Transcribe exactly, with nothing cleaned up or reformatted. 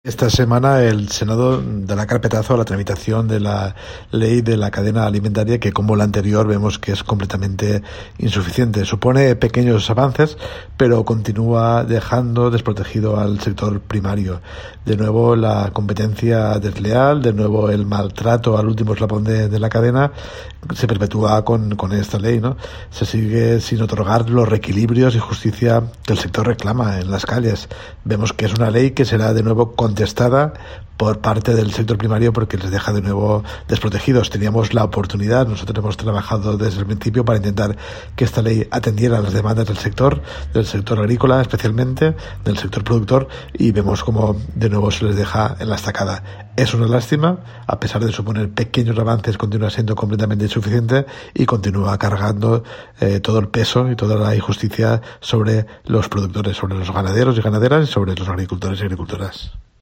Esta semana el Senado dará carpetazo a la tramitación de la ley de la cadena alimentaria que, como la anterior, vemos que es completamente insuficiente. Supone pequeños avances, pero continúa dejando desprotegido al sector primario. De nuevo la competencia desleal, de nuevo el maltrato al último eslabón de, de la cadena se perpetúa con, con esta ley, ¿no? Se sigue sin otorgar los reequilibrios y justicia que el sector reclama en las calles. Vemos que es una ley que será de nuevo contestada por parte del sector primario porque les deja de nuevo desprotegidos. Teníamos la oportunidad, nosotros hemos trabajado desde el principio para intentar que esta ley atendiera las demandas del sector, del sector agrícola especialmente, del sector productor, y vemos como de nuevo se les deja en la estacada. Es una lástima, a pesar de suponer pequeños avances, continúa siendo completamente insuficiente y continúa cargando eh, todo el peso y toda la injusticia sobre los productores, sobre los ganaderos y ganaderas y sobre los agricultores y agricultoras.